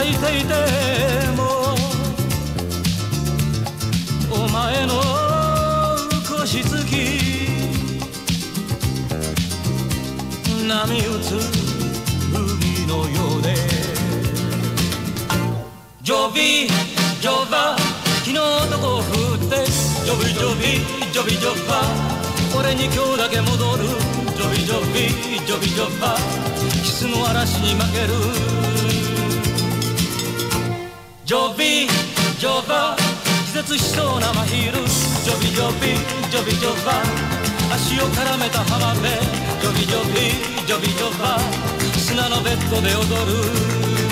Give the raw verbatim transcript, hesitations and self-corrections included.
ていてもお前の腰つき波打つ海のようでジョビジョバ昨日どこを振ってジョビジョビジョビジョバ俺に今日だけ戻るジョビジョビジョビジョバキスの嵐に負けるジョビジョバ気絶しそうな真昼ジョビジョビジョビジョバ足を絡めた浜辺ジョビジョビジョビジョバ砂のベッドで踊る